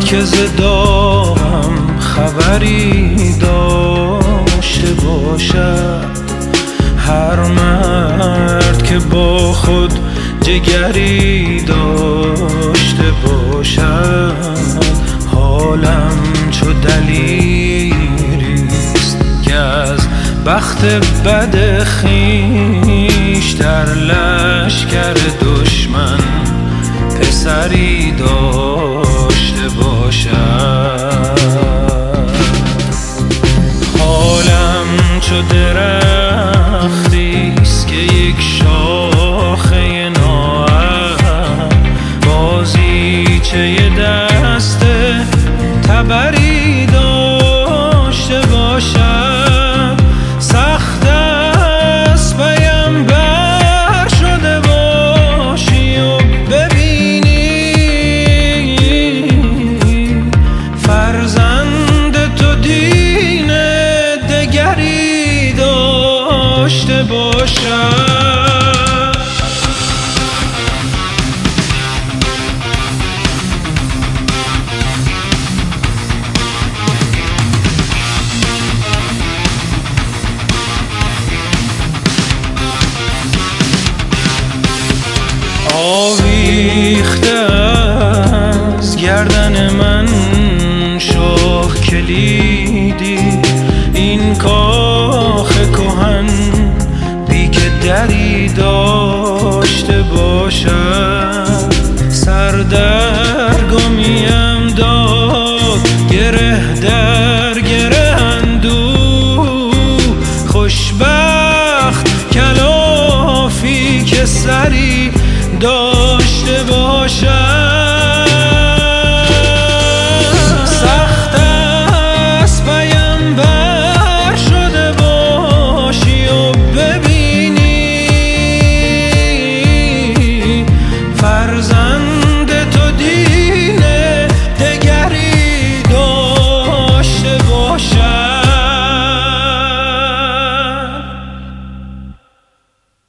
که ز داغم خبری داشته باشد، هر مرد که با خود جگری داشته باشد. حالم چو دلیریست که از بخت بد خویش در لشکر دشمن پسری داشته باشد. حالم چو درختیست که یک شاخه نااهل بازیچه دست تبری داشته باشد. سخت است پیم بر شده باشی و ببینی فرزند تو دین دگری داشته باشد. آویخته از گردن من شاه کلیدی، این کاخ کهن بی که دری داشته باشد. سردرگمیم داد گره در گره اندوه، خوشبخت کلافی که سری داشته باشد.